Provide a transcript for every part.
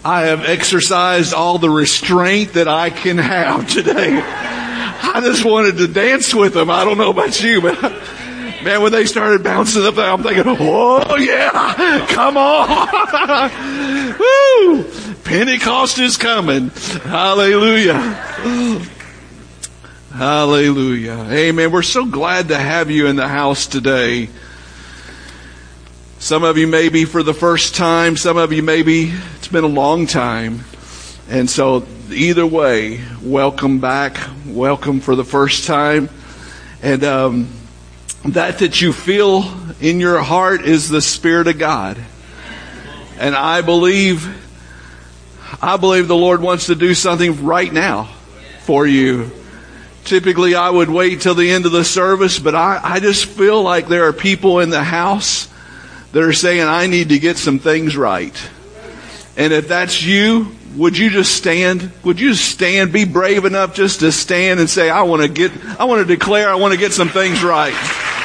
I have exercised all the restraint that I can have today. I just wanted to dance with them. I don't know about you, but man, when they started bouncing up there, I'm thinking, whoa, yeah, come on. Woo! Pentecost is coming. Hallelujah. Hallelujah. Amen. We're so glad to have you in the house today. Some of you maybe for the first time, some of you maybe it's been a long time. And so either way, welcome back. Welcome for the first time. And that you feel in your heart is the Spirit of God. And I believe the Lord wants to do something right now for you. Typically I would wait till the end of the service, but I just feel like there are people in the house that are saying, I need to get some things right. And if that's you, would you just stand? Would you stand? Be brave enough just to stand and say, I want to declare, I want to get some things right.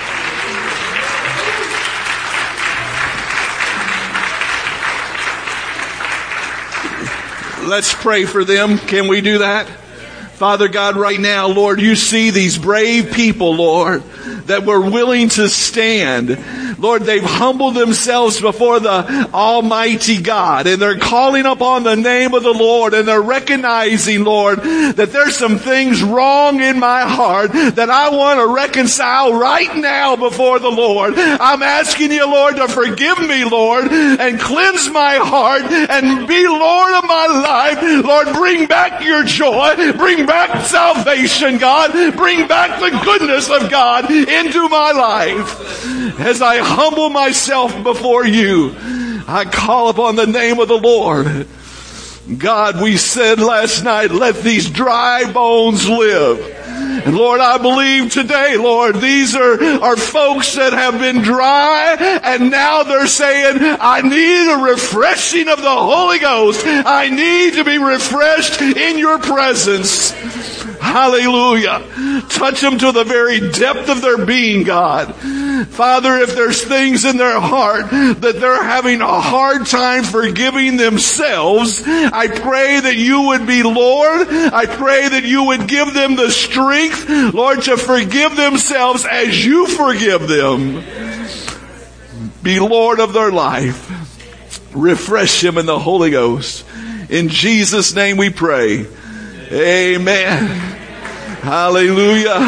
Let's pray for them. Can we do that? Father God, right now, Lord, you see these brave people, Lord, that were willing to stand. Lord, they've humbled themselves before the Almighty God, and they're calling upon the name of the Lord, and they're recognizing, Lord, that there's some things wrong in my heart that I want to reconcile right now before the Lord. I'm asking you, Lord, to forgive me, Lord, and cleanse my heart and be Lord of my life. Lord, bring back your joy, bring back salvation, God, bring back the goodness of God into my life. As I humble myself before you, I call upon the name of the Lord. God, we said last night, let these dry bones live. And Lord, I believe today, Lord, these are folks that have been dry, and now they're saying, I need a refreshing of the Holy Ghost. I need to be refreshed in your presence. Hallelujah. Touch them to the very depth of their being, God. Father, if there's things in their heart that they're having a hard time forgiving themselves, I pray that you would be Lord. I pray that you would give them the strength, Lord, to forgive themselves as you forgive them. Be Lord of their life. Refresh them in the Holy Ghost. In Jesus' name we pray. Amen. Hallelujah.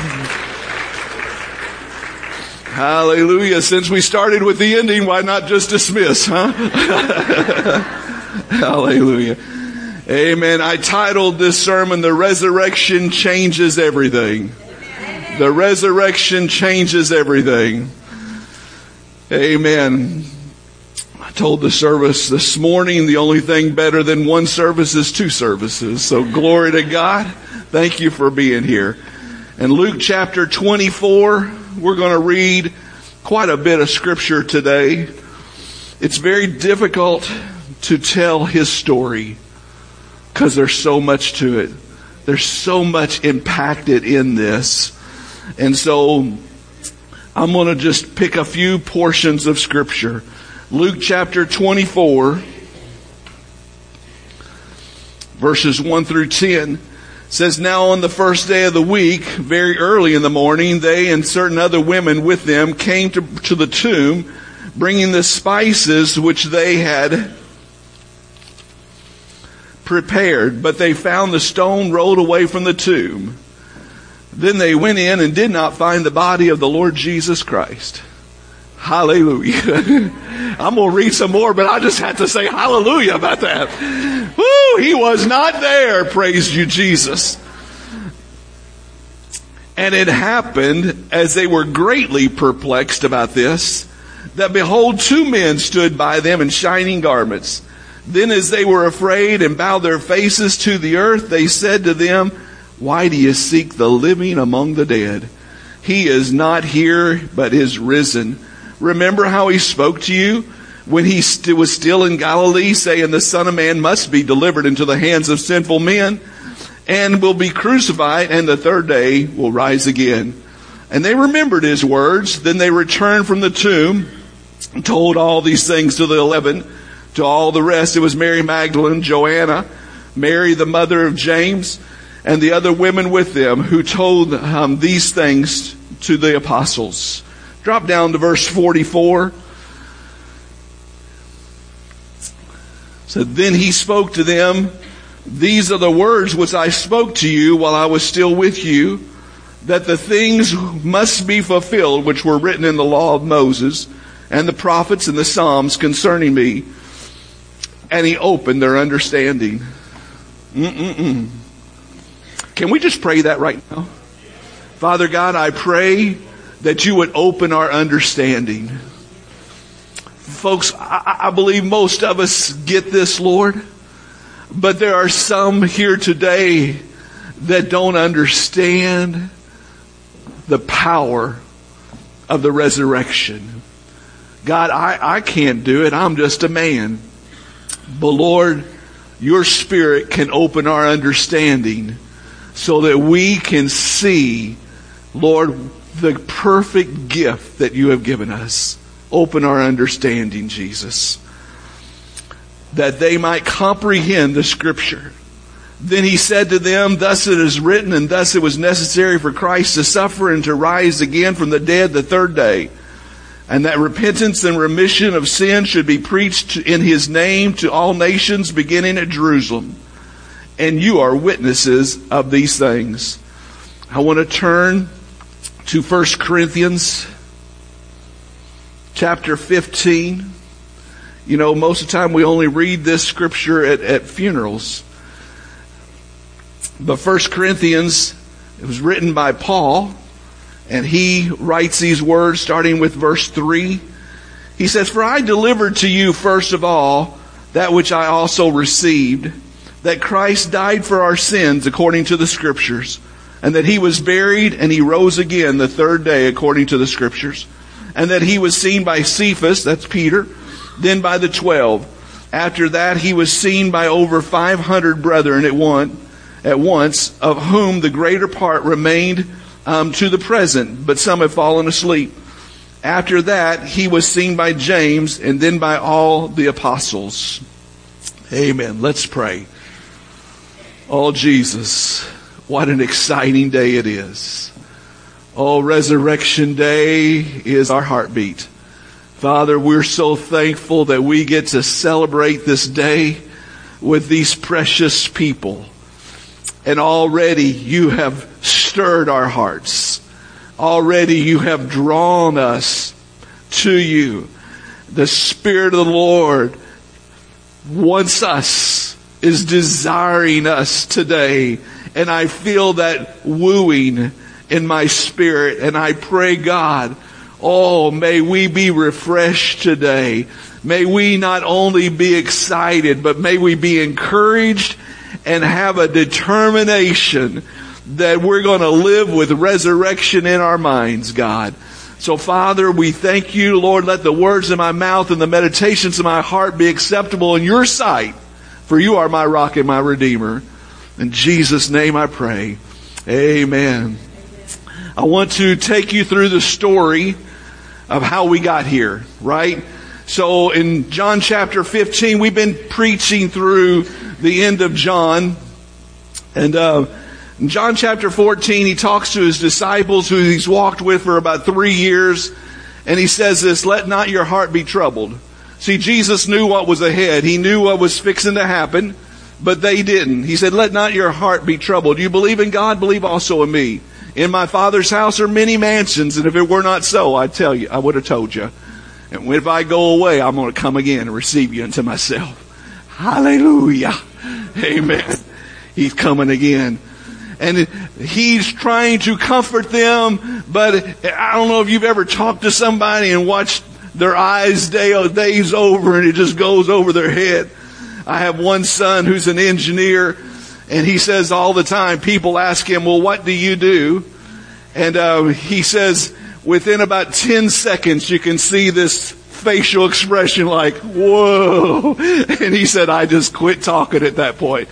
Hallelujah. Since we started with the ending, why not just dismiss, huh? Hallelujah. Amen. I titled this sermon, The Resurrection Changes Everything. The resurrection changes everything. Amen. I told the service this morning, the only thing better than one service is two services. So glory to God. Thank you for being here. In Luke chapter 24, we're going to read quite a bit of scripture today. It's very difficult to tell his story because there's so much to it. There's so much impacted in this. And so I'm going to just pick a few portions of scripture. Luke chapter 24, verses 1 through 10 says, Now on the first day of the week, very early in the morning, they and certain other women with them came to the tomb, bringing the spices which they had prepared. But they found the stone rolled away from the tomb. Then they went in and did not find the body of the Lord Jesus Christ. Hallelujah. I'm going to read some more, but I just had to say hallelujah about that. Woo, he was not there. Praise you, Jesus. And it happened, as they were greatly perplexed about this, that behold, two men stood by them in shining garments. Then as they were afraid and bowed their faces to the earth, they said to them, Why do you seek the living among the dead? He is not here, but is risen. Remember how he spoke to you when he was still in Galilee, saying the Son of Man must be delivered into the hands of sinful men and will be crucified, and the third day will rise again. And they remembered his words. Then they returned from the tomb and told all these things to the 11. To all the rest, it was Mary Magdalene, Joanna, Mary the mother of James, and the other women with them who told these things to the apostles. Drop down to verse 44. So then he spoke to them, "These are the words which I spoke to you while I was still with you, that the things must be fulfilled which were written in the law of Moses and the prophets and the Psalms concerning me." And he opened their understanding. Can we just pray that right now? Father God, I pray that you would open our understanding. Folks, I believe most of us get this, Lord. But there are some here today that don't understand the power of the resurrection. God, I can't do it. I'm just a man. But Lord, your Spirit can open our understanding so that we can see, Lord, the perfect gift that you have given us. Open our understanding, Jesus, that they might comprehend the Scripture. Then he said to them, "Thus it is written, and thus it was necessary for Christ to suffer and to rise again from the dead the third day, and that repentance and remission of sin should be preached in his name to all nations, beginning at Jerusalem. And you are witnesses of these things." I want to turn to 1 Corinthians chapter 15. You know, most of the time we only read this scripture at funerals. But 1 Corinthians, it was written by Paul, and he writes these words starting with verse 3. He says, "For I delivered to you first of all that which I also received, that Christ died for our sins according to the Scriptures, and that he was buried and he rose again the third day according to the Scriptures, and that he was seen by Cephas," that's Peter, "then by the 12. After that he was seen by over 500 brethren at once, of whom the greater part remained to the present, but some have fallen asleep. After that he was seen by James, and then by all the apostles." Amen. Let's pray. Oh Jesus, what an exciting day it is. Oh, Resurrection Day is our heartbeat. Father, we're so thankful that we get to celebrate this day with these precious people. And already you have stirred our hearts. Already you have drawn us to you. The Spirit of the Lord wants us, is desiring us today. And I feel that wooing in my spirit. And I pray, God, oh, may we be refreshed today. May we not only be excited, but may we be encouraged and have a determination that we're going to live with resurrection in our minds, God. So, Father, we thank you, Lord. Let the words of my mouth and the meditations of my heart be acceptable in your sight, for you are my rock and my redeemer. In Jesus' name I pray. Amen. I want to take you through the story of how we got here, right? So in John chapter 15, we've been preaching through the end of John. And in John chapter 14, he talks to his disciples who he's walked with for about 3 years. And he says this, "Let not your heart be troubled." See, Jesus knew what was ahead. He knew what was fixing to happen, but they didn't. He said, "Let not your heart be troubled. You believe in God, believe also in me. In my Father's house are many mansions, and if it were not so, I'd tell you, I would have told you. And if I go away, I'm going to come again and receive you unto myself." Hallelujah. Amen. He's coming again. And he's trying to comfort them, but I don't know if you've ever talked to somebody and watched their eyes daze over and it just goes over their head. I have one son who's an engineer, and he says all the time, people ask him, "Well, what do you do?" And he says, within about 10 seconds, you can see this facial expression like, "Whoa." And he said, I just quit talking at that point.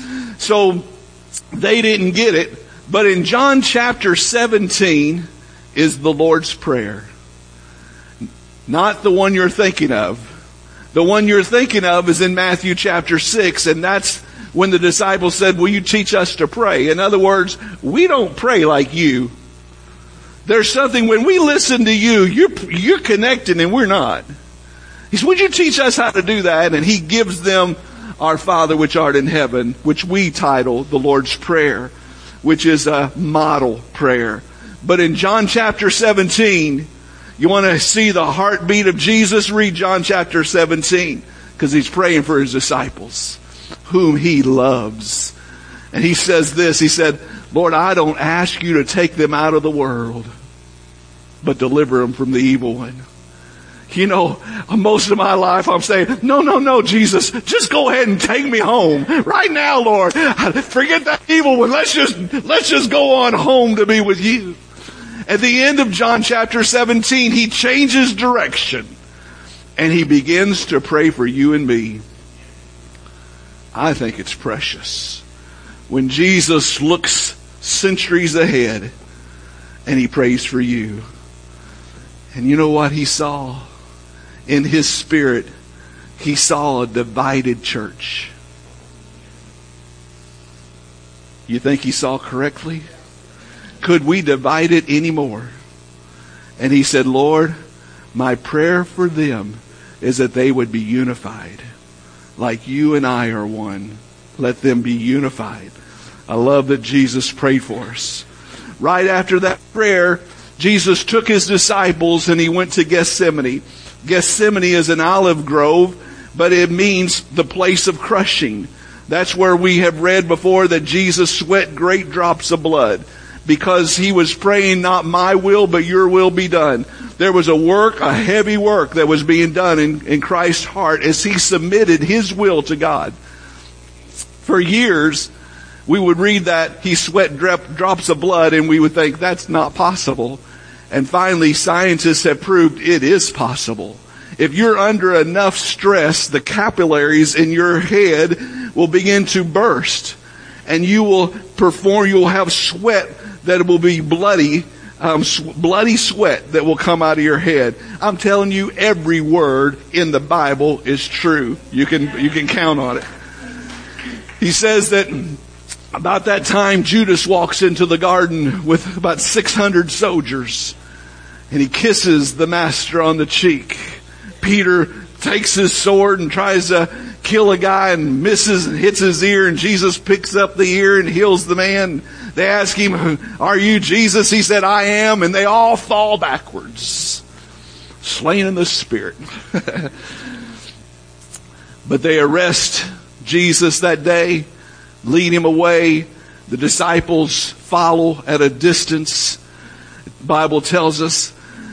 So they didn't get it. But in John chapter 17 is the Lord's Prayer. Not the one you're thinking of. The one you're thinking of is in Matthew chapter 6, and that's when the disciples said, will you teach us to pray? In other words, we don't pray like you. There's something, when we listen to you, you're connecting and we're not. He said, would you teach us how to do that? And he gives them our Father which art in heaven, which we title the Lord's Prayer, which is a model prayer. But in John chapter 17, you want to see the heartbeat of Jesus? Read John chapter 17, because he's praying for his disciples, whom he loves. And he says this, he said, Lord, I don't ask you to take them out of the world, but deliver them from the evil one. You know, most of my life I'm saying, no, Jesus, just go ahead and take me home. Right now, Lord. Forget that evil one. Let's just go on home to be with you. At the end of John chapter 17, he changes direction and he begins to pray for you and me. I think it's precious when Jesus looks centuries ahead and he prays for you. And you know what he saw? In his spirit, he saw a divided church. You think he saw correctly? Could we divide it anymore? And he said, Lord, my prayer for them is that they would be unified. Like you and I are one. Let them be unified. I love that Jesus prayed for us. Right after that prayer, Jesus took his disciples and he went to Gethsemane. Gethsemane is an olive grove, but it means the place of crushing. That's where we have read before that Jesus sweat great drops of blood, because he was praying, not my will, but your will be done. There was a heavy work that was being done in Christ's heart as he submitted his will to God. For years, we would read that he sweat drops of blood and we would think that's not possible. And finally, scientists have proved it is possible. If you're under enough stress, the capillaries in your head will begin to burst. And you will have sweat that will be bloody sweat that will come out of your head. I'm telling you, every word in the Bible is true. You can count on it. He says that about that time, Judas walks into the garden with about 600 soldiers, and he kisses the master on the cheek. Peter takes his sword and tries to kill a guy and misses and hits his ear, and Jesus picks up the ear and heals the man. They ask him, are you Jesus? He said, I am. And they all fall backwards, slain in the spirit. But they arrest Jesus that day, lead him away. The disciples follow at a distance. The Bible tells us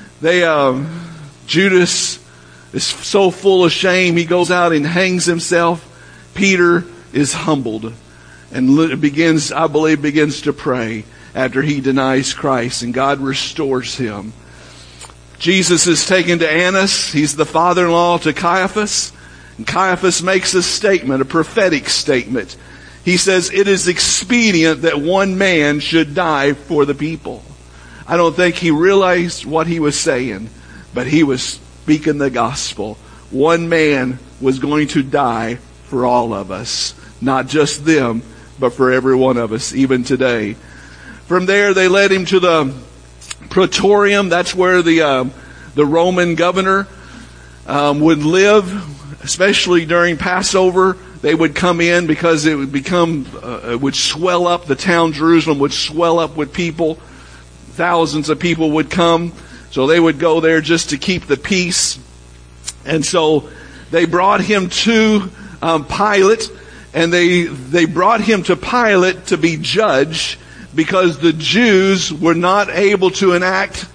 Judas is so full of shame, he goes out and hangs himself. Peter is humbled and begins to pray after he denies Christ, and God restores him. Jesus is taken to Annas. He's the father-in-law to Caiaphas. And Caiaphas makes a statement, a prophetic statement. He says, it is expedient that one man should die for the people. I don't think he realized what he was saying, but he was speaking the gospel. One man was going to die for all of us. Not just them, but for every one of us, even today. From there, they led him to the Praetorium. That's where the Roman governor would live, especially during Passover. They would come in because it would swell up. The town Jerusalem would swell up with people. Thousands of people would come. So they would go there just to keep the peace. And so they brought him to Pilate, and they brought him to Pilate to be judged, because the Jews were not able to enact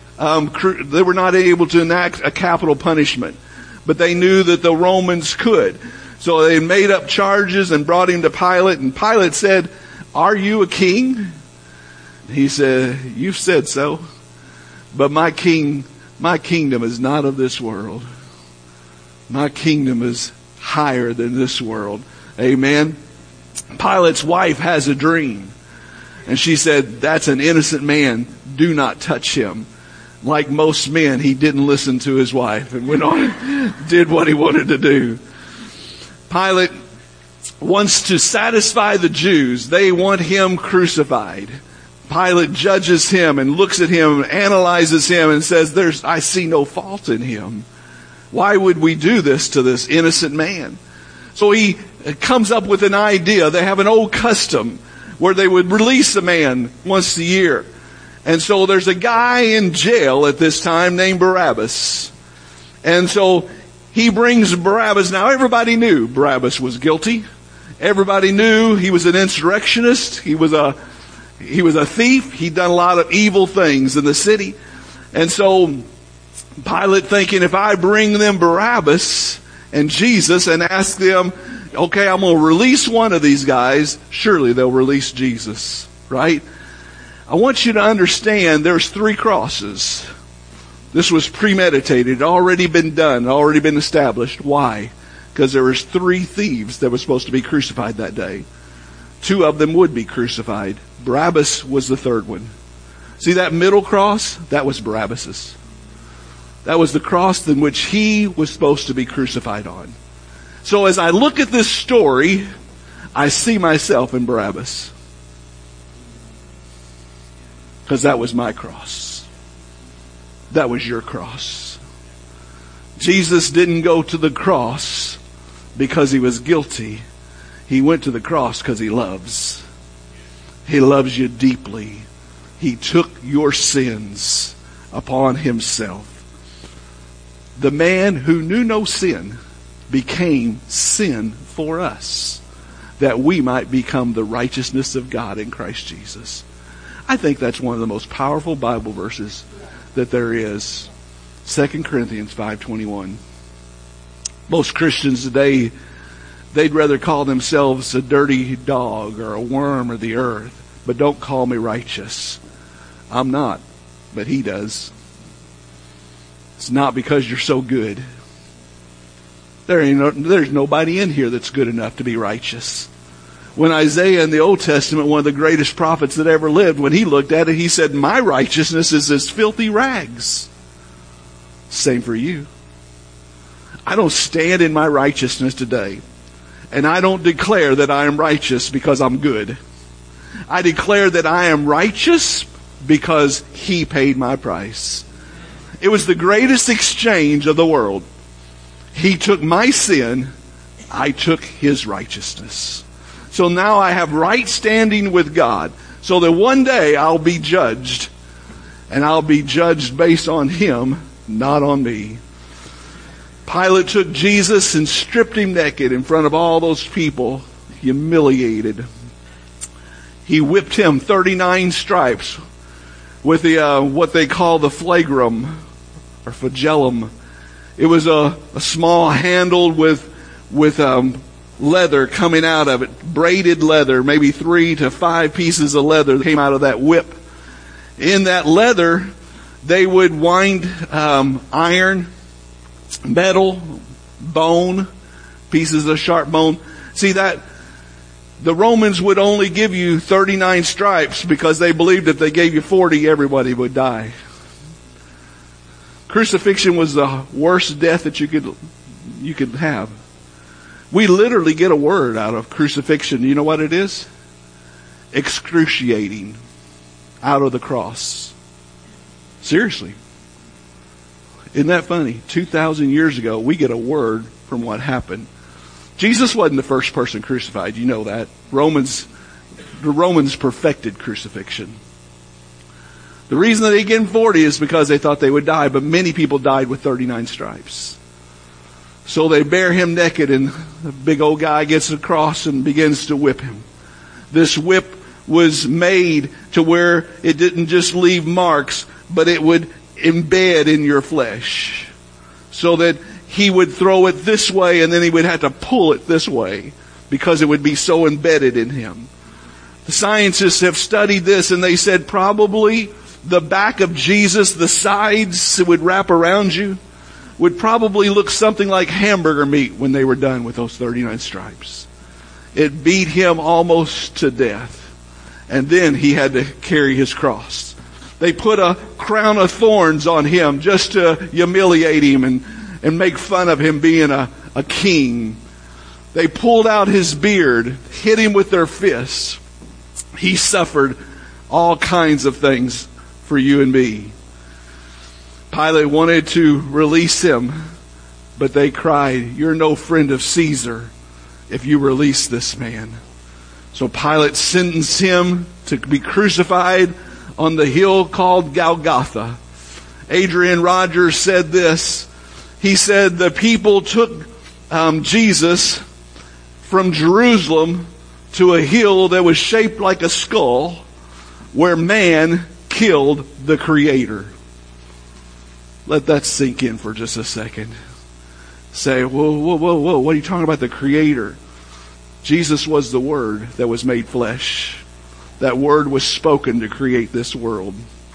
a capital punishment, but they knew that the Romans could. So they made up charges and brought him to Pilate, and Pilate said, "Are you a king?" He said, "You've said so, but my kingdom is not of this world. My kingdom is higher than this world." Amen. Pilate's wife has a dream, and she said, "That's an innocent man. Do not touch him." like most men, he didn't listen to his wife and went on and did what he wanted to do. Pilate wants to satisfy the Jews. They want him crucified. Pilate judges him and looks at him, analyzes him, and says, I see no fault in him. Why would we do this to this innocent man? So he comes up with an idea. They have an old custom where they would release a man once a year. And so there's a guy in jail at this time named Barabbas. And so he brings Barabbas. Now everybody knew Barabbas was guilty. Everybody knew he was an insurrectionist. He was a thief. He'd done a lot of evil things in the city. And so Pilate thinking, if I bring them Barabbas and Jesus and ask them, okay, I'm going to release one of these guys, surely they'll release Jesus, right? I want you to understand there's 3 crosses. This was premeditated, already been done, already been established. Why? Because there was 3 thieves that were supposed to be crucified that day. 2 of them would be crucified. Barabbas was the 3rd one. See that middle cross? That was Barabbas's. That was the cross in which he was supposed to be crucified on. So as I look at this story, I see myself in Barabbas. Because that was my cross. That was your cross. Jesus didn't go to the cross because he was guilty. He went to the cross because he loves. He loves you deeply. He took your sins upon himself. The man who knew no sin became sin for us, that we might become the righteousness of God in Christ Jesus. I think that's one of the most powerful Bible verses that there is. 2 Corinthians 5:21. Most Christians today, they'd rather call themselves a dirty dog or a worm of the earth, but don't call me righteous. I'm not, but he does. It's not because you're so good. There's nobody in here that's good enough to be righteous. When Isaiah in the Old Testament, one of the greatest prophets that ever lived, when he looked at it, he said, my righteousness is as filthy rags. Same for you. I don't stand in my righteousness today. And I don't declare that I am righteous because I'm good. I declare that I am righteous because he paid my price. It was the greatest exchange of the world. He took my sin, I took his righteousness. So now I have right standing with God, so that one day I'll be judged, and I'll be judged based on him, not on me. Pilate took Jesus and stripped him naked in front of all those people, humiliated. He whipped him 39 stripes with the what they call the flagrum or flagellum. It was a small handle with leather coming out of it, braided leather, maybe 3 to 5 pieces of leather that came out of that whip. In that leather, they would wind iron, metal, bone, pieces of sharp bone. See that the Romans would only give you 39 stripes because they believed if they gave you 40, everybody would die. Crucifixion was the worst death that you could have. We literally get a word out of crucifixion. You know what it is? Excruciating. Out of the cross. Seriously. Isn't that funny? 2,000 years ago, we get a word from what happened. Jesus wasn't the first person crucified. You know that. The Romans perfected crucifixion. The reason that they gave him 40 is because they thought they would die, but many people died with 39 stripes. So they bear him naked, and the big old guy gets across and begins to whip him. This whip was made to where it didn't just leave marks, but it would embed in your flesh. So that he would throw it this way, and then he would have to pull it this way, because it would be so embedded in him. The scientists have studied this, and they said probably the back of Jesus, the sides that would wrap around you, would probably look something like hamburger meat when they were done with those 39 stripes. It beat him almost to death. And then he had to carry his cross. They put a crown of thorns on him just to humiliate him and make fun of him being a king. They pulled out his beard, hit him with their fists. He suffered all kinds of things for you and me. Pilate wanted to release him, but they cried, "You're no friend of Caesar if you release this man." So Pilate sentenced him to be crucified on the hill called Golgotha. Adrian Rogers said this. He said the people took Jesus from Jerusalem to a hill that was shaped like a skull where man killed the Creator. Let that sink in for just a second. Say, whoa, what are you talking about, the Creator? Jesus was the Word that was made flesh. That Word was spoken to create this world.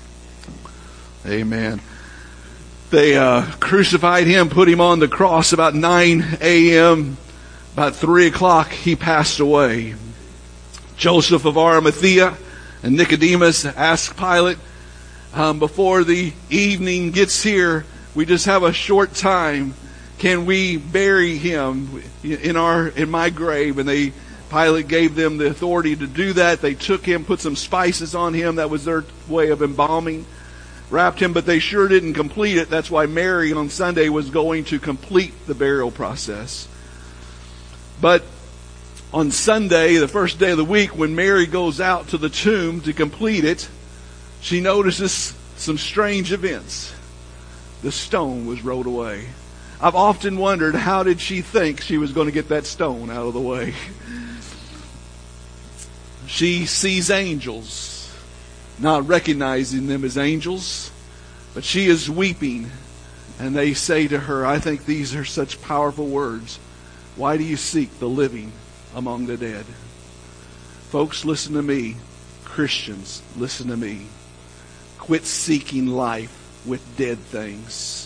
Amen. They crucified him, put him on the cross about 9 a.m. About 3 o'clock, he passed away. Joseph of Arimathea and Nicodemus asked Pilate, before the evening gets here, we just have a short time. Can we bury him in my grave? And Pilate gave them the authority to do that. They took him, put some spices on him. That was their way of embalming. Wrapped him, but they sure didn't complete it. That's why Mary on Sunday was going to complete the burial process. But on Sunday, the first day of the week, when Mary goes out to the tomb to complete it, she notices some strange events. The stone was rolled away. I've often wondered, how did she think she was going to get that stone out of the way? She sees angels, not recognizing them as angels, but she is weeping. And they say to her, I think these are such powerful words. Why do you seek the living among the dead? Folks, listen to me. Christians, listen to me. Quit seeking life with dead things.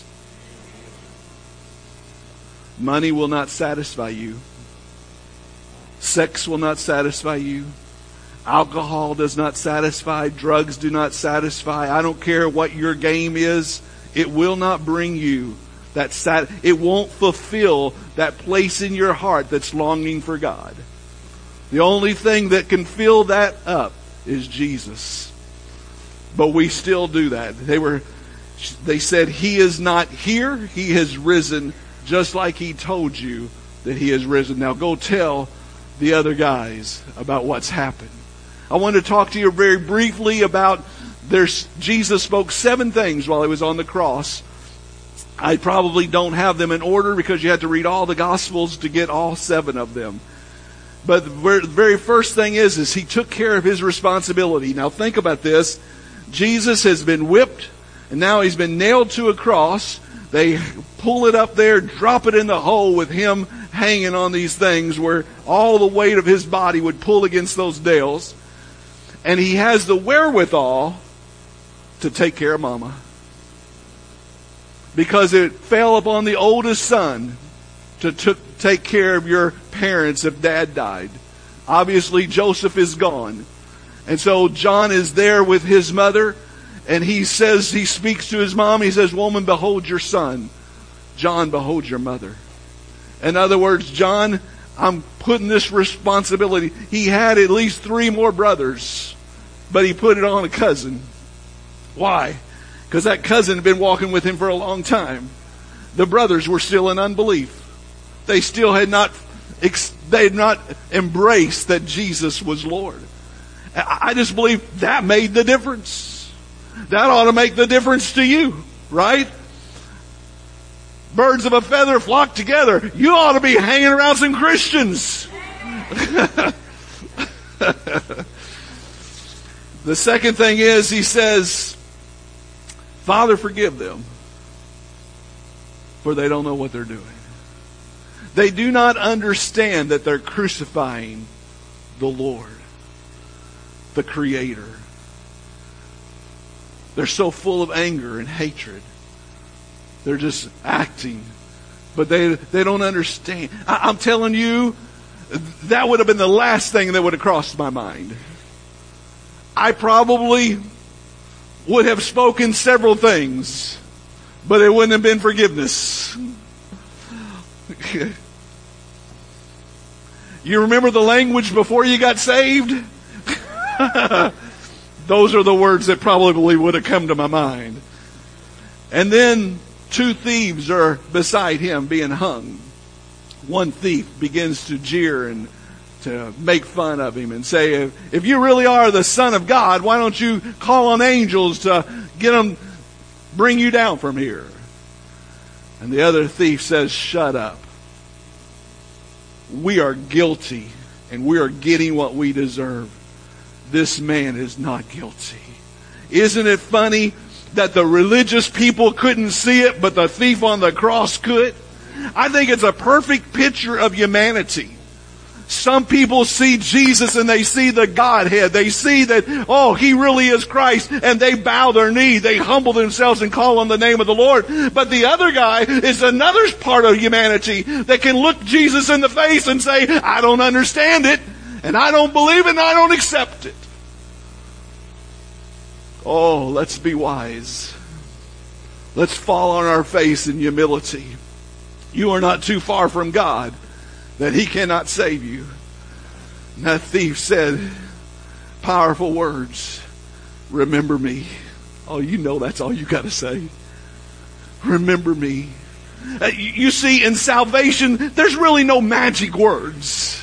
Money will not satisfy you. Sex will not satisfy you. Alcohol does not satisfy. Drugs do not satisfy. I don't care what your game is. It will not bring you that it won't fulfill that place in your heart that's longing for God. The only thing that can fill that up is Jesus. But we still do that. They said, He is not here. He has risen, just like He told you that He has risen. Now go tell the other guys about what's happened. I want to talk to you very briefly about Jesus spoke 7 things while He was on the cross. I probably don't have them in order because you have to read all the Gospels to get all 7 of them. But the very first thing is He took care of His responsibility. Now think about this. Jesus has been whipped and now He's been nailed to a cross. They pull it up there, drop it in the hole with Him hanging on these things where all the weight of His body would pull against those nails. And He has the wherewithal to take care of Mama. Because it fell upon the oldest son to take care of your parents if Dad died. Obviously, Joseph is gone. And so John is there with his mother. And he speaks to his mom. He says, woman, behold your son. John, behold your mother. In other words, John, I'm putting this responsibility. He had at least 3 more brothers, but he put it on a cousin. Why? Because that cousin had been walking with him for a long time. The brothers were still in unbelief. They still had not embraced that Jesus was Lord. I just believe that made the difference. That ought to make the difference to you, right? Birds of a feather flock together. You ought to be hanging around some Christians. The second thing is, He says, Father, forgive them, for they don't know what they're doing. They do not understand that they're crucifying the Lord, the Creator. They're so full of anger and hatred. They're just acting, but they don't understand. I'm telling you, that would have been the last thing that would have crossed my mind. I probably would have spoken several things, but it wouldn't have been forgiveness. You remember the language before you got saved? Those are the words that probably would have come to my mind. And then 2 thieves are beside him being hung. One thief begins to jeer and to make fun of him and say, if you really are the Son of God, why don't you call on angels to get them, bring you down from here? And the other thief says, shut up. We are guilty and we are getting what we deserve. This man is not guilty. Isn't it funny that the religious people couldn't see it, but the thief on the cross could? I think it's a perfect picture of humanity. Some people see Jesus and they see the Godhead. They see that, oh, He really is Christ, and they bow their knee. They humble themselves and call on the name of the Lord. But the other guy is another part of humanity that can look Jesus in the face and say, I don't understand it, and I don't believe it, and I don't accept it. Oh, let's be wise. Let's fall on our face in humility. You are not too far from God that He cannot save you. And that thief said powerful words. Remember me. Oh, you know that's all you got to say. Remember me. You see, in salvation, there's really no magic words.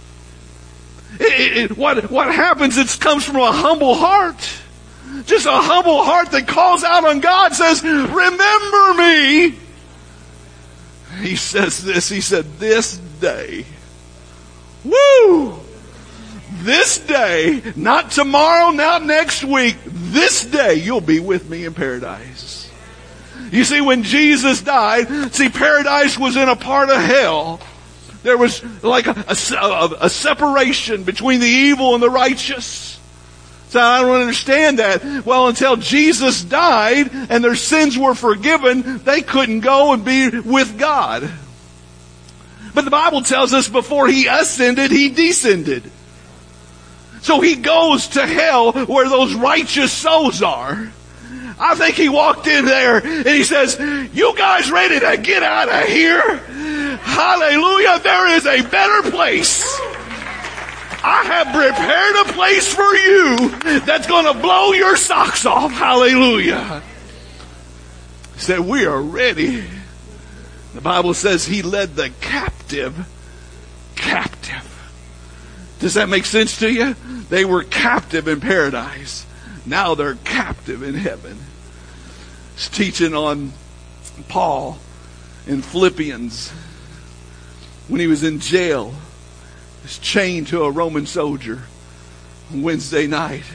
What happens, it comes from a humble heart. Just a humble heart that calls out on God, says, remember me. He says this, he said, this day, woo, this day, not tomorrow, not next week, this day you'll be with me in paradise. You see, when Jesus died, paradise was in a part of hell. There was like a separation between the evil and the righteous. So I don't understand that. Well, until Jesus died and their sins were forgiven, they couldn't go and be with God. But the Bible tells us before He ascended, He descended. So He goes to hell where those righteous souls are. I think He walked in there and He says, you guys ready to get out of here? Hallelujah, there is a better place. I have prepared a place for you that's going to blow your socks off. Hallelujah. He said, we are ready. The Bible says He led the captive captive. Does that make sense to you? They were captive in paradise. Now they're captive in heaven. It's teaching on Paul in Philippians when he was in jail. Is chained to a Roman soldier on Wednesday night.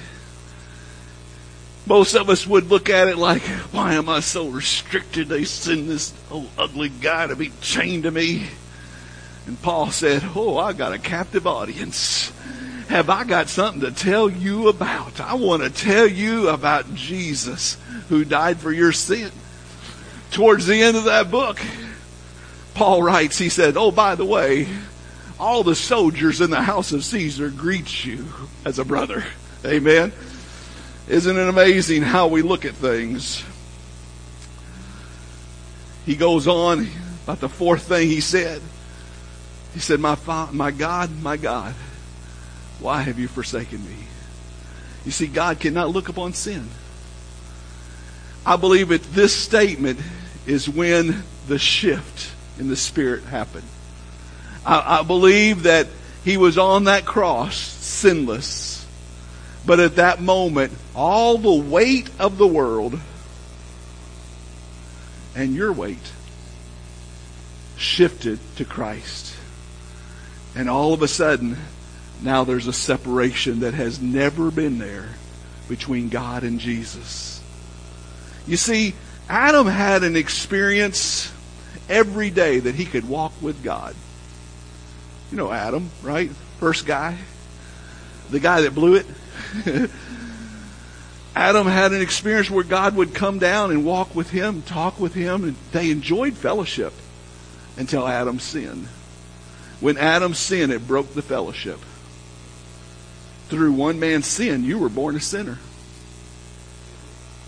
Most of us would look at it like, why am I so restricted? They send this old ugly guy to be chained to me. And Paul said, oh, I got a captive audience. Have I got something to tell you about? I want to tell you about Jesus who died for your sin. Towards the end of that book, Paul writes, he said, oh, by the way, all the soldiers in the house of Caesar greet you as a brother. Amen. Isn't it amazing how we look at things? He goes on about the fourth thing he said. He said, my God, why have you forsaken me? You see, God cannot look upon sin. I believe that this statement is when the shift in the Spirit happened. I believe that He was on that cross sinless. But at that moment, all the weight of the world and your weight shifted to Christ. And all of a sudden, now there's a separation that has never been there between God and Jesus. You see, Adam had an experience every day that he could walk with God. You know Adam, right? First guy. The guy that blew it. Adam had an experience where God would come down and walk with him, talk with him, and they enjoyed fellowship until Adam sinned. When Adam sinned, it broke the fellowship. Through one man's sin, you were born a sinner.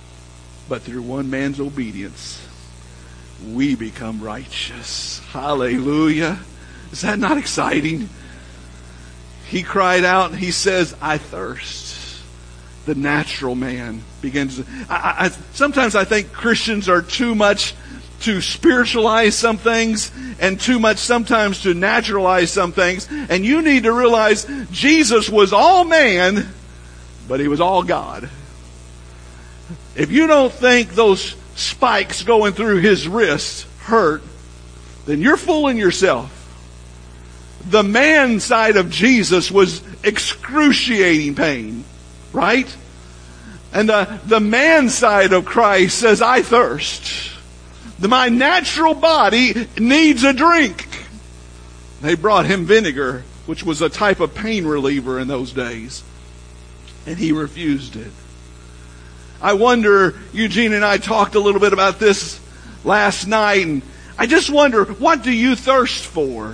But through one man's obedience, we become righteous. Hallelujah. Is that not exciting? He cried out and he says, I thirst. The natural man begins. Sometimes I think Christians are too much to spiritualize some things and too much sometimes to naturalize some things. And you need to realize Jesus was all man, but he was all God. If you don't think those spikes going through his wrist hurt, then you're fooling yourself. The man side of Jesus was excruciating pain, right? And the man side of Christ says, I thirst. My natural body needs a drink. They brought him vinegar, which was a type of pain reliever in those days. And he refused it. I wonder, Eugene and I talked a little bit about this last night, and I just wonder, what do you thirst for?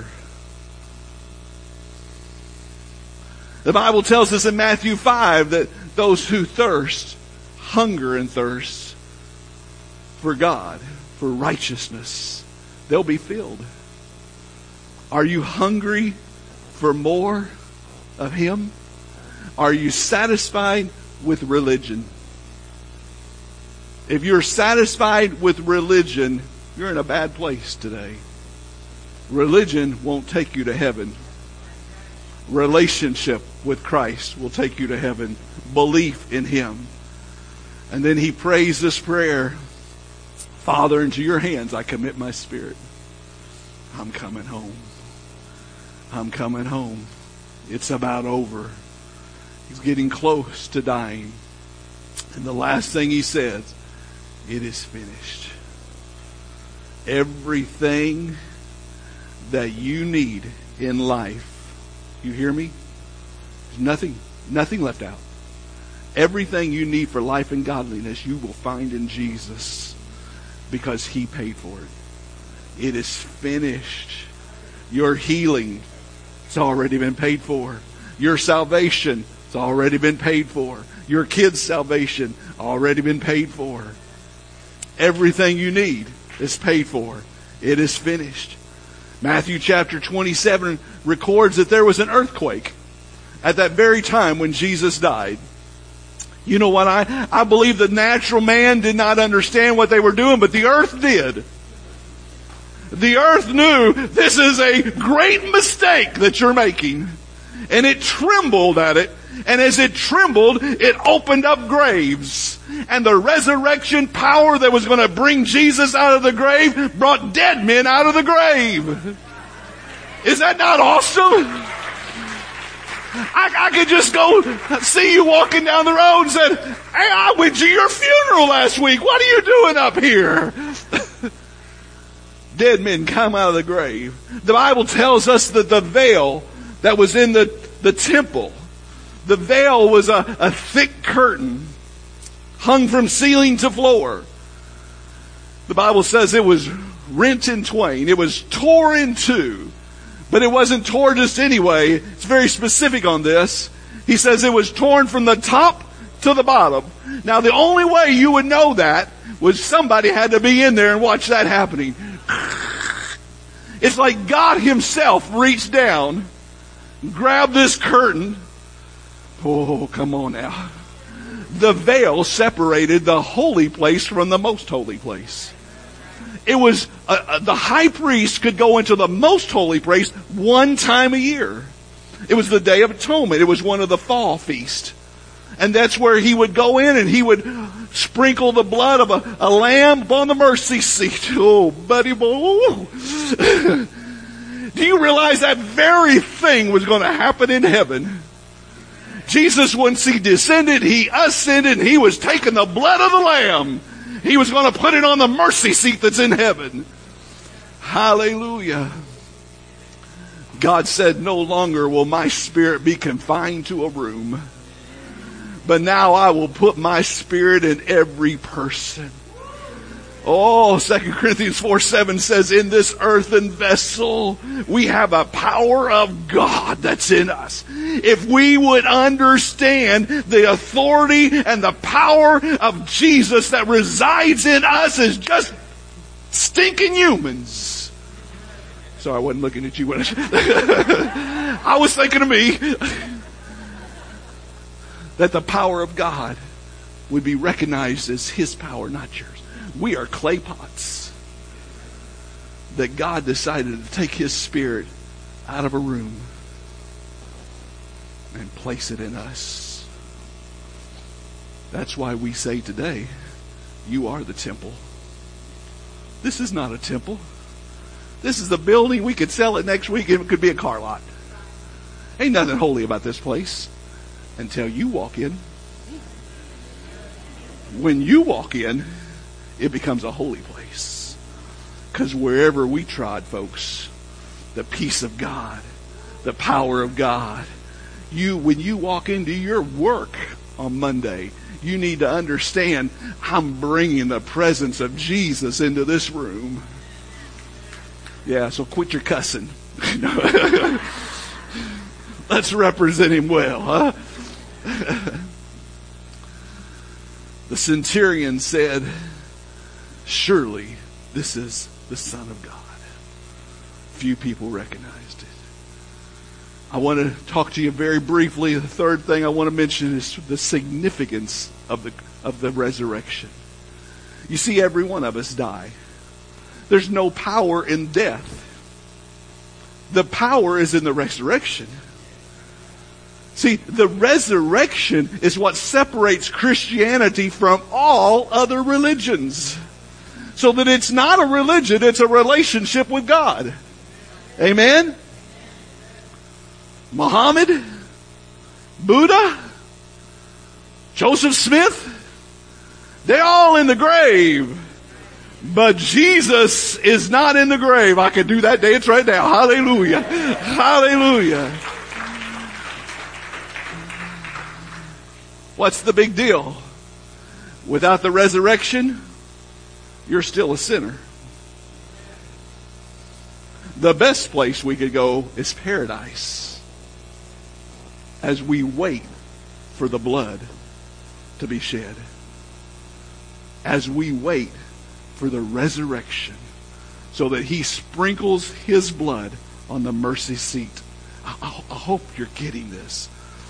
The Bible tells us in Matthew 5 that those who thirst, hunger and thirst for God, for righteousness, they'll be filled. Are you hungry for more of Him? Are you satisfied with religion? If you're satisfied with religion, you're in a bad place today. Religion won't take you to heaven. Relationship with Christ will take you to heaven. Belief in Him. And then he prays this prayer. Father, into your hands I commit my spirit. I'm coming home. I'm coming home. It's about over. He's getting close to dying. And the last thing he says, it is finished. Everything that you need in life, you hear me? There's nothing left out. Everything you need for life and godliness, you will find in Jesus because He paid for it. It is finished. Your healing, it's already been paid for. Your salvation, it's already been paid for. Your kids' salvation, already been paid for. Everything you need is paid for. It is finished. Matthew chapter 27 records that there was an earthquake at that very time when Jesus died. You know what? I believe the natural man did not understand what they were doing, but the earth did. The earth knew this is a great mistake that you're making. And it trembled at it. And as it trembled, it opened up graves. And the resurrection power that was going to bring Jesus out of the grave brought dead men out of the grave. Is that not awesome? I could just go see you walking down the road and said, hey, I went to your funeral last week. What are you doing up here? Dead men come out of the grave. The Bible tells us that the veil that was in the temple, the veil was a thick curtain hung from ceiling to floor. The Bible says it was rent in twain. It was tore in two. But it wasn't torn just anyway. It's very specific on this. He says it was torn from the top to the bottom. Now the only way you would know that was somebody had to be in there and watch that happening. It's like God Himself reached down, grabbed this curtain. Oh, come on now. The veil separated the holy place from the most holy place. It was, the high priest could go into the most holy place one time a year. It was the Day of Atonement. It was one of the fall feasts. And that's where he would go in and he would sprinkle the blood of a lamb upon the mercy seat. Oh, buddy boy. Do you realize that very thing was going to happen in heaven? Jesus, once He descended, He ascended, and He was taking the blood of the lamb. He was going to put it on the mercy seat that's in heaven. Hallelujah. God said, no longer will my spirit be confined to a room, but now I will put my spirit in every person. Oh, 2 Corinthians 4:7 says, in this earthen vessel, we have a power of God that's in us. If we would understand the authority and the power of Jesus that resides in us as just stinking humans. Sorry, I wasn't looking at you. I was thinking of me. That the power of God would be recognized as His power, not yours. We are clay pots that God decided to take His Spirit out of a room and place it in us. That's why we say today, you are the temple. This is not a temple. This is a building. We could sell it next week and it could be a car lot. Ain't nothing holy about this place until you walk in. When you walk in, it becomes a holy place. Because wherever we trod, folks, the peace of God, the power of God, when you walk into your work on Monday, you need to understand, I'm bringing the presence of Jesus into this room. Yeah, so quit your cussing. Let's represent Him well, huh? The centurion said, surely this is the Son of God. Few people recognized it. I want to talk to you very briefly. The third thing I want to mention is the significance of the resurrection. You see, every one of us die. There's no power in death. The power is in the resurrection. See, the resurrection is what separates Christianity from all other religions. So that it's not a religion, it's a relationship with God. Amen? Muhammad, Buddha, Joseph Smith, they're all in the grave. But Jesus is not in the grave. I can do that dance right now. Hallelujah. Hallelujah. What's the big deal? Without the resurrection, you're still a sinner. The best place we could go is paradise as we wait for the blood to be shed. As we wait for the resurrection so that He sprinkles His blood on the mercy seat. I hope you're getting this.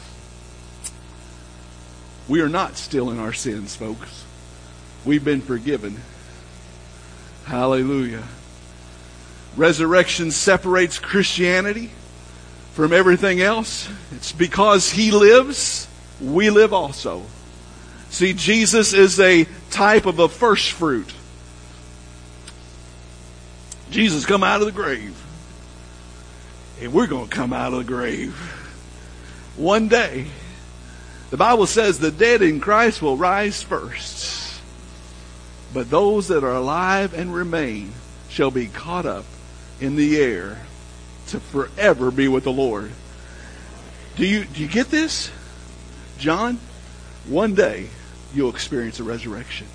We are not still in our sins, folks. We've been forgiven. Hallelujah. Resurrection separates Christianity from everything else. It's because He lives, we live also. See, Jesus is a type of a first fruit. Jesus come out of the grave. And we're going to come out of the grave. One day. The Bible says the dead in Christ will rise first. But those that are alive and remain shall be caught up in the air to forever be with the Lord. Do you get this? John, one day you'll experience a resurrection.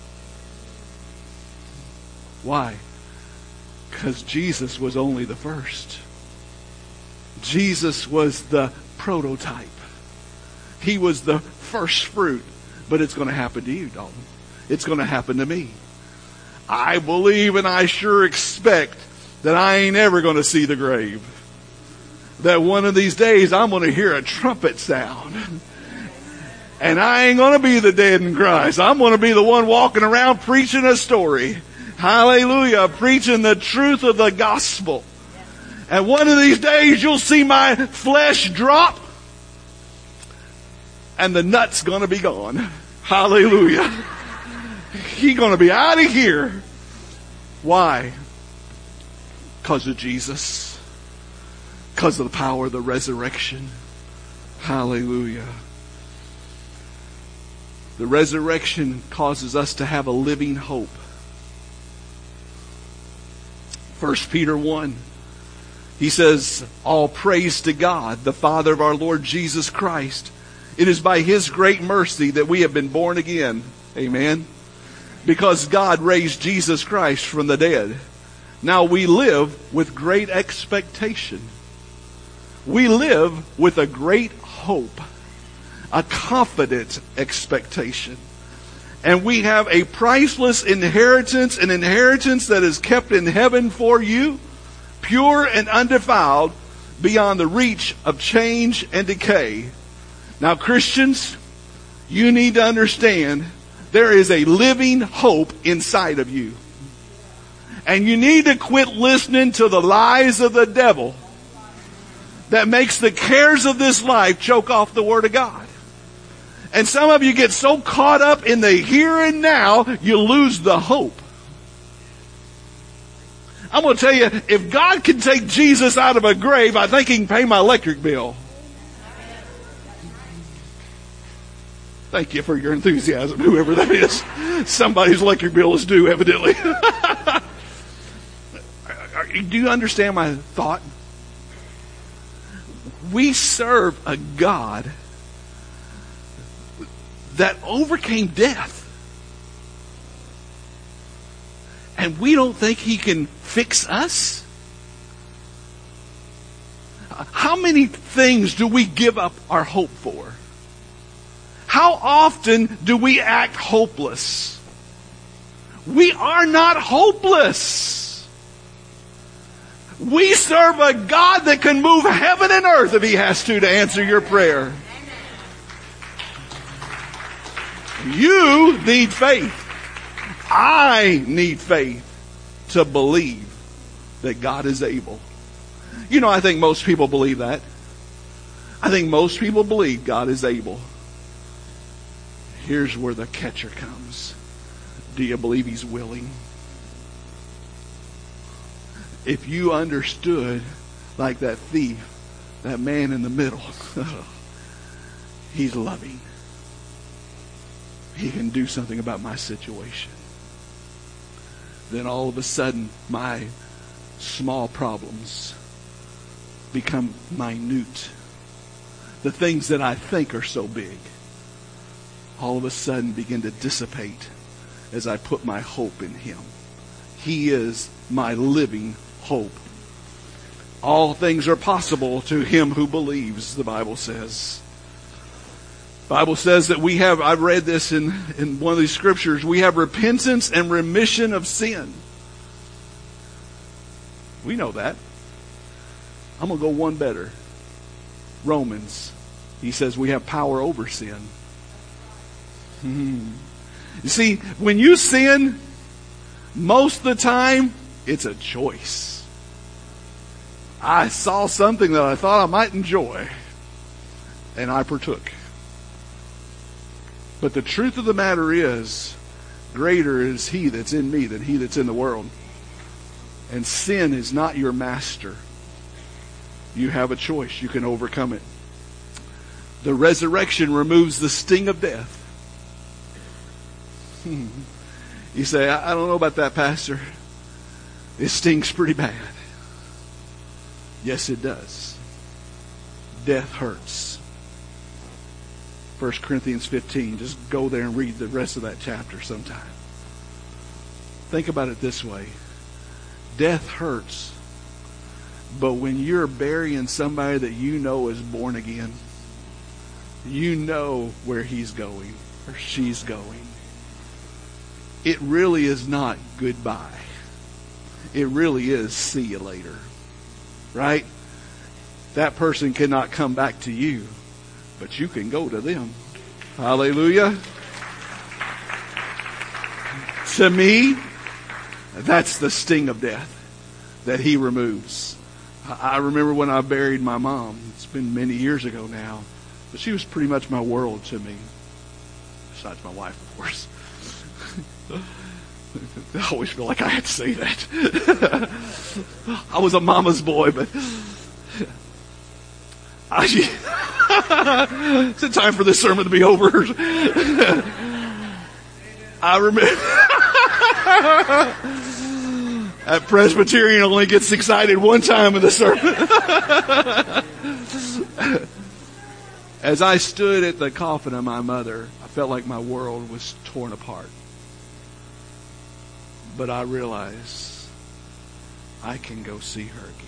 Why? Because Jesus was only the first. Jesus was the prototype. He was the first fruit. But it's going to happen to you, Dalton. It's going to happen to me. I believe and I sure expect that I ain't ever going to see the grave. That one of these days I'm going to hear a trumpet sound. And I ain't going to be the dead in Christ. I'm going to be the one walking around preaching a story. Hallelujah. Preaching the truth of the gospel. And one of these days you'll see my flesh drop. And the nut's going to be gone. Hallelujah. He's going to be out of here. Why? Because of Jesus. Because of the power of the resurrection. Hallelujah. The resurrection causes us to have a living hope. 1 Peter 1. He says, all praise to God, the Father of our Lord Jesus Christ. It is by His great mercy that we have been born again. Amen. because God raised Jesus Christ from the dead. Now we live with great expectation. We live with a great hope, a confident expectation. And we have a priceless inheritance, an inheritance that is kept in heaven for you, pure and undefiled, beyond the reach of change and decay. Now, Christians, you need to understand there is a living hope inside of you. And you need to quit listening to the lies of the devil that makes the cares of this life choke off the Word of God. And some of you get so caught up in the here and now, you lose the hope. I'm going to tell you, if God can take Jesus out of a grave, I think He can pay my electric bill. Thank you for your enthusiasm, whoever that is. Somebody's electric bill is due, evidently. Do you understand my thought? We serve a God that overcame death. And we don't think He can fix us? How many things do we give up our hope for? How often do we act hopeless? We are not hopeless. We serve a God that can move heaven and earth if He has to answer your prayer. You need faith. I need faith to believe that God is able. You know, I think most people believe that. I think most people believe God is able. Here's where the catcher comes. Do you believe He's willing? If you understood, like that thief, that man in the middle, He's loving. He can do something about my situation. Then all of a sudden, my small problems become minute. The things that I think are so big, all of a sudden begin to dissipate as I put my hope in Him. He is my living hope. All things are possible to him who believes, the Bible says. The Bible says that we have, I've read this in one of these scriptures, we have repentance and remission of sin. We know that. I'm going to go one better. Romans. He says we have power over sin. You see, when you sin, most of the time, it's a choice. I saw something that I thought I might enjoy, and I partook. But the truth of the matter is, greater is He that's in me than he that's in the world. And sin is not your master. You have a choice. You can overcome it. The resurrection removes the sting of death. You say, I don't know about that, Pastor. It stings pretty bad. Yes, it does. Death hurts. 1 Corinthians 15. Just go there and read the rest of that chapter sometime. Think about it this way. Death hurts. But when you're burying somebody that you know is born again, you know where he's going or she's going. It really is not goodbye. It really is see you later. Right? That person cannot come back to you, but you can go to them. Hallelujah. To me, that's the sting of death that He removes. I remember when I buried my mom. It's been many years ago now. But she was pretty much my world to me. Besides my wife, of course. I always feel like I had to say that. I was a mama's boy, but it's a time for this sermon to be over. I remember that Presbyterian only gets excited one time in the sermon. As I stood at the coffin of my mother, I felt like my world was torn apart. But I realize I can go see her again.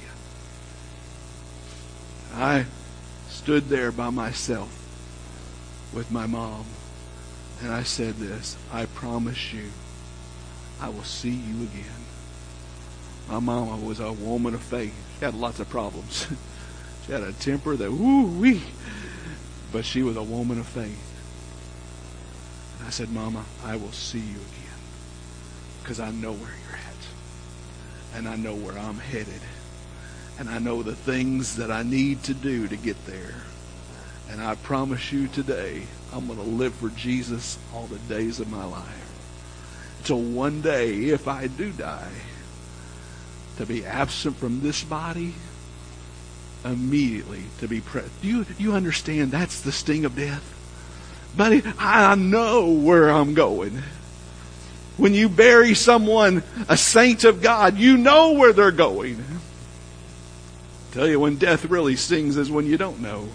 I stood there by myself with my mom, and I said this: I promise you, I will see you again. My mama was a woman of faith. She had lots of problems. She had a temper that woo-wee. But she was a woman of faith. And I said, Mama, I will see you again. Because I know where you're at. And I know where I'm headed. And I know the things that I need to do to get there. And I promise you today, I'm going to live for Jesus all the days of my life. Till one day, if I do die, to be absent from this body, immediately to be present. Do you understand that's the sting of death? Buddy, I know where I'm going. When you bury someone, a saint of God, you know where they're going. I tell you, when death really stings is when you don't know.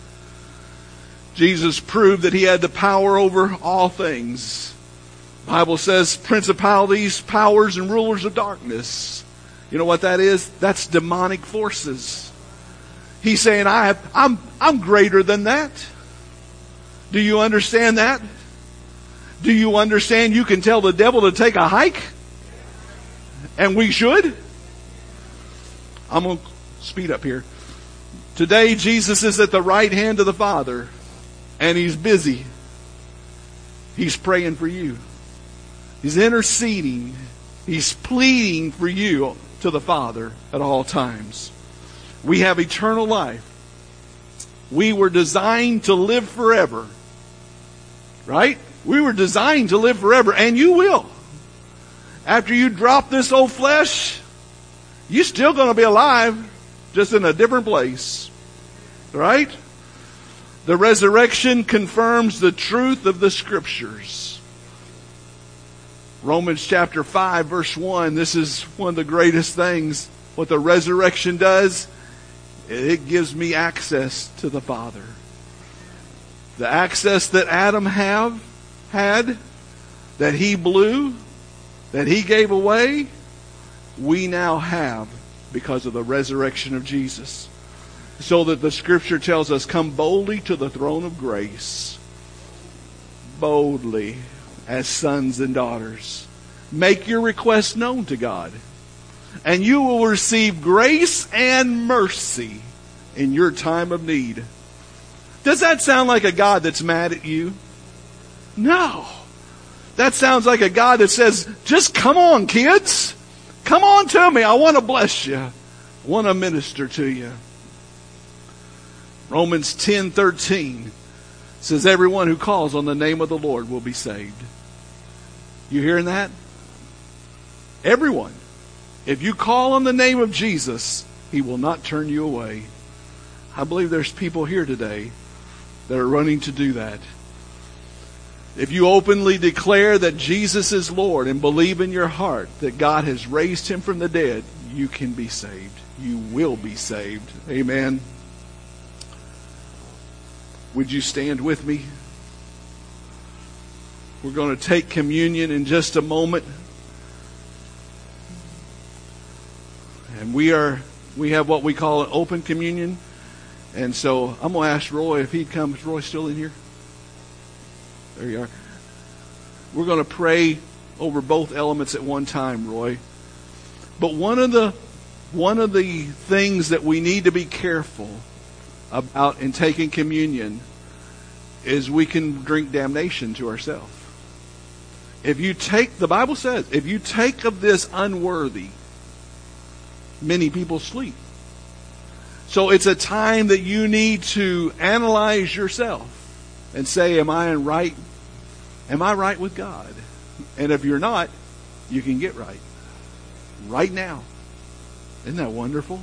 Jesus proved that he had the power over all things. The Bible says principalities, powers, and rulers of darkness. You know what that is? That's demonic forces. He's saying, I'm greater than that. Do you understand that? Do you understand you can tell the devil to take a hike? And we should? I'm going to speed up here. Today, Jesus is at the right hand of the Father, and he's busy. He's praying for you. He's interceding. He's pleading for you to the Father at all times. We have eternal life. We were designed to live forever. Right? We were designed to live forever, and you will. After you drop this old flesh, you're still going to be alive, just in a different place. Right? The resurrection confirms the truth of the Scriptures. Romans chapter 5 verse 1, this is one of the greatest things. What the resurrection does, it gives me access to the Father. The access that Adam had, that he blew, that he gave away, we now have because of the resurrection of Jesus. So that the Scripture tells us, come boldly to the throne of grace. Boldly. As sons and daughters. Make your requests known to God. And you will receive grace and mercy in your time of need. Does that sound like a God that's mad at you? No. That sounds like a God that says, just come on, kids. Come on to me. I want to bless you. I want to minister to you. Romans 10:13 says, everyone who calls on the name of the Lord will be saved. You hearing that? Everyone. If you call on the name of Jesus, he will not turn you away. I believe there's people here today that are running to do that. If you openly declare that Jesus is Lord and believe in your heart that God has raised him from the dead, you can be saved. You will be saved. Amen. Would you stand with me? We're going to take communion in just a moment. And we have what we call an open communion. And so I'm going to ask Roy if he'd come. Is Roy still in here? There you are. We're going to pray over both elements at one time, Roy. But one of the things that we need to be careful about in taking communion is we can drink damnation to ourselves. If you take, the Bible says, if you take of this unworthy, many people sleep. So it's a time that you need to analyze yourself and say, am I right with God? And if you're not, you can get right. Right now. Isn't that wonderful?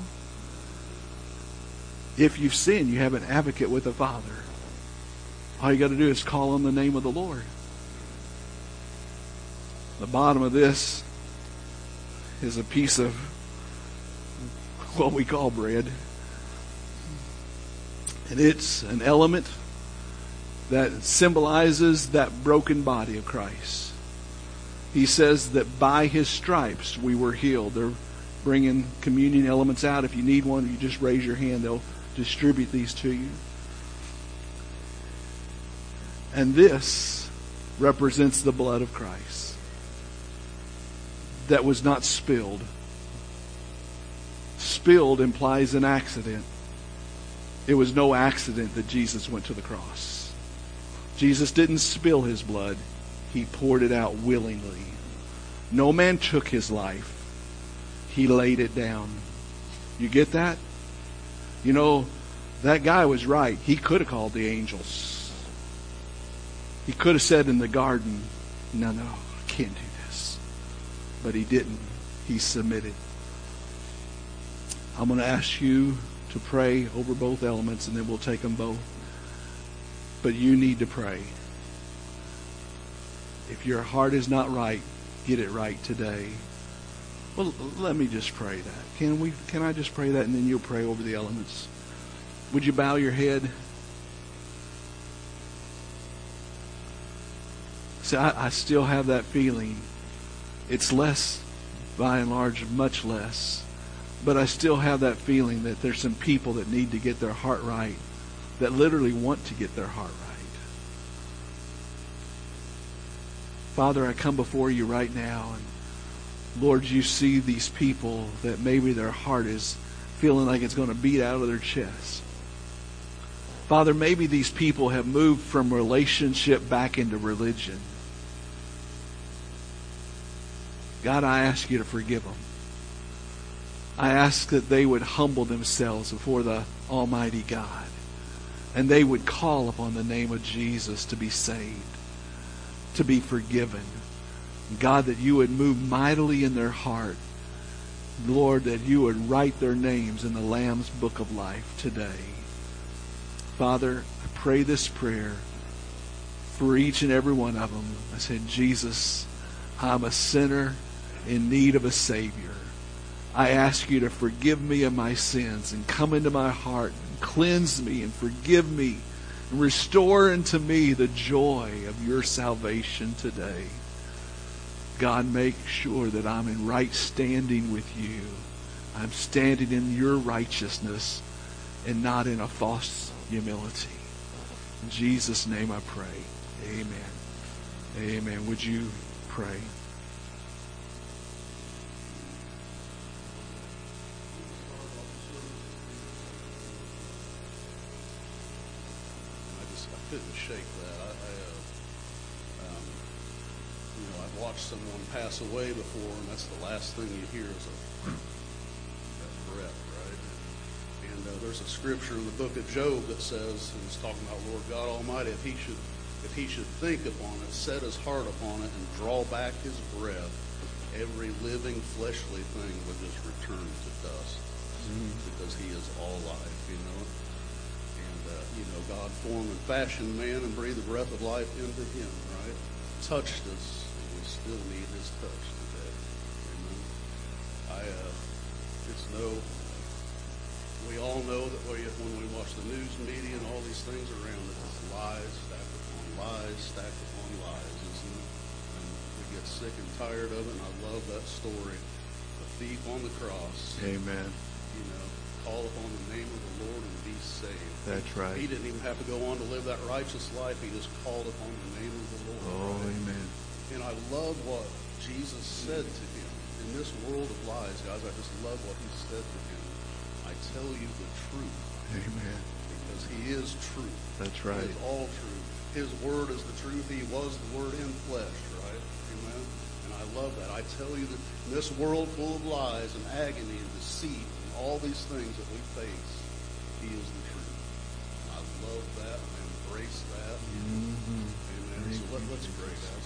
If you've sinned, you have an advocate with the Father. All you got to do is call on the name of the Lord. The bottom of this is a piece of what we call bread. And it's an element that symbolizes that broken body of Christ. He says that by His stripes we were healed. They're bringing communion elements out. If you need one, you just raise your hand. They'll distribute these to you. And this represents the blood of Christ that was not spilled. Spilled implies an accident. It was no accident that Jesus went to the cross. Jesus didn't spill His blood. He poured it out willingly. No man took His life. He laid it down. You get that? You know, that guy was right. He could have called the angels. He could have said in the garden, no, I can't do this. But he didn't. He submitted. I'm going to ask you to pray over both elements, and then we'll take them both. But you need to pray. If your heart is not right, get it right today. Well, let me just pray that. Can I just pray that, and then you'll pray over the elements? Would you bow your head? See, I still have that feeling. It's less, by and large, much less. But I still have that feeling that there's some people that need to get their heart right, that literally want to get their heart right. Father, I come before you right now, and Lord, you see these people that maybe their heart is feeling like it's going to beat out of their chest. Father, maybe these people have moved from relationship back into religion. God, I ask you to forgive them. I ask that they would humble themselves before the Almighty God, and they would call upon the name of Jesus to be saved, to be forgiven. God, that you would move mightily in their heart. Lord, that you would write their names in the Lamb's book of life today. Father, I pray this prayer for each and every one of them. I said, Jesus, I'm a sinner in need of a Savior. I ask you to forgive me of my sins and come into my heart and cleanse me and forgive me and restore unto me the joy of your salvation today. God, make sure that I'm in right standing with you. I'm standing in your righteousness and not in a false humility. In Jesus' name I pray. Amen. Amen. Would you pray? I couldn't shake that. I've watched someone pass away before, and that's the last thing you hear is that breath, right? And there's a scripture in the book of Job that says, and it's talking about Lord God Almighty, if he should think upon it, set his heart upon it, and draw back his breath, every living fleshly thing would just return to dust, because he is all life, God formed and fashioned man and breathed the breath of life into him, right? Touched us, and we still need his touch today. Amen. We all know that when we watch the news media and all these things around it, it's lies stacked upon lies, stacked upon lies, isn't it? And we get sick and tired of it, and I love that story. The thief on the cross. Amen. Call upon the name of the Lord and be saved. That's right. He didn't even have to go on to live that righteous life. He just called upon the name of the Lord. Oh, right? amen. And I love what Jesus said to him. In this world of lies, guys, I just love what he said to him. I tell you the truth. Amen. Because he is truth. That's right. He is all truth. His word is the truth. He was the word in flesh, right? Amen. And I love that. I tell you that in this world full of lies and agony and deceit, all these things that we face, he is the truth. I love that. I embrace that. Mm-hmm. Amen. So let's pray, guys.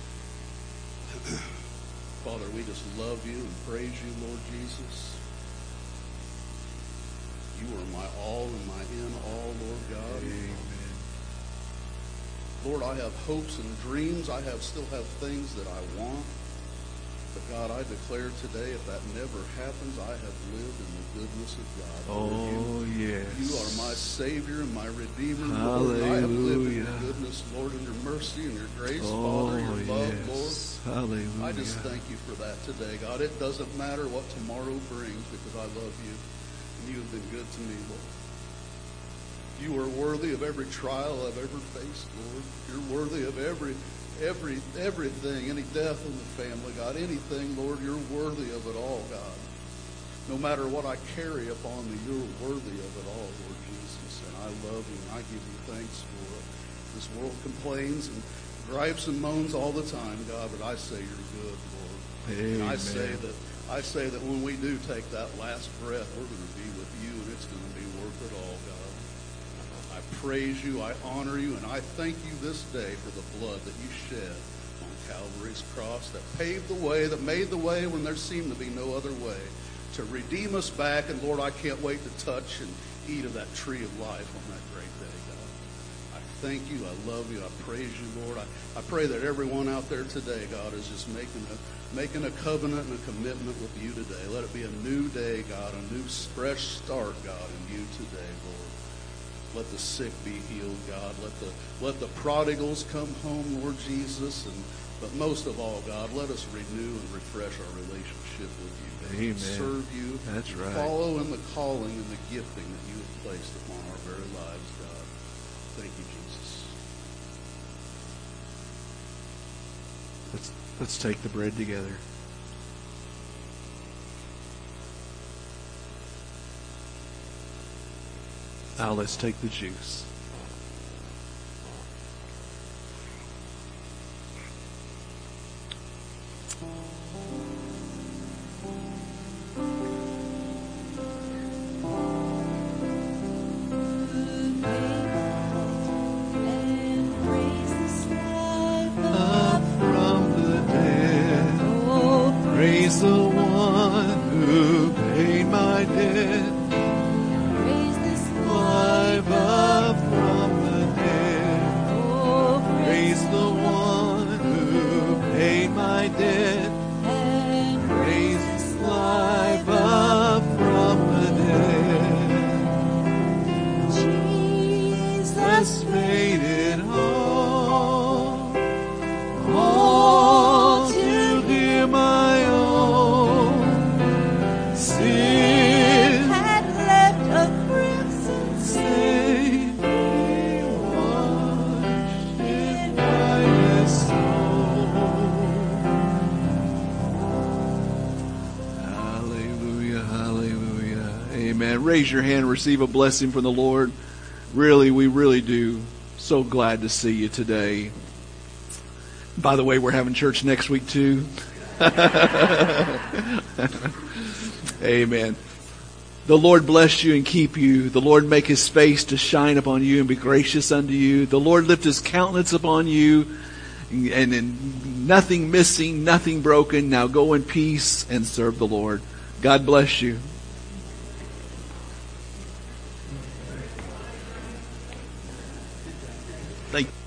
Father, we just love you and praise you, Lord Jesus. You are my all and my in all, Lord God. Amen. Lord, I have hopes and dreams. I still have things that I want. But God, I declare today, if that never happens, I have lived in the goodness of God. Oh, yes. You are my Savior and my Redeemer, Hallelujah. Lord. I have lived in your goodness, Lord, and your mercy and your grace, Father, your love, Lord. Hallelujah. I just thank you for that today, God. It doesn't matter what tomorrow brings because I love you, and you have been good to me, Lord. You are worthy of every trial I've ever faced, Lord. You're worthy of everything, any death in the family, God, anything, Lord, you're worthy of it all, God. No matter what I carry upon me, you're worthy of it all, Lord Jesus. And I love you and I give you thanks for it. This world complains and gripes and moans all the time, God, but I say you're good, Lord. Amen. And I say that when we do take that last breath, we're going to be with you and it's going to be worth it all, God. I praise you, I honor you, and I thank you this day for the blood that you shed on Calvary's cross that paved the way, that made the way when there seemed to be no other way, to redeem us back. And Lord, I can't wait to touch and eat of that tree of life on that great day, God. I thank you, I love you, I praise you, Lord. I pray that everyone out there today, God, is just making a covenant and a commitment with you today. Let it be a new day, God, a new fresh start, God, in you today, Lord. Let the sick be healed, God. Let the prodigals come home, Lord Jesus. But most of all, God, let us renew and refresh our relationship with you, God. Amen. Serve you. That's right. Follow in the calling and the gifting that you have placed upon our very lives, God. Thank you, Jesus. Let's take the bread together. Now let's take the juice. Up from the dead, praise the one who paid my debt. Up from the dead, praise the one who paid my debt. Praise His life up from the dead. Jesus made it all to Him I owe. Sin had left a crimson stain. Hallelujah, hallelujah. Amen. Raise your hand, receive a blessing from the Lord. Really, we really do. So glad to see you today. By the way, we're having church next week too. Amen. The Lord bless you and keep you. The Lord make His face to shine upon you and be gracious unto you. The Lord lift His countenance upon you, and nothing missing, nothing broken. Now go in peace and serve the Lord. God bless you. Thank you.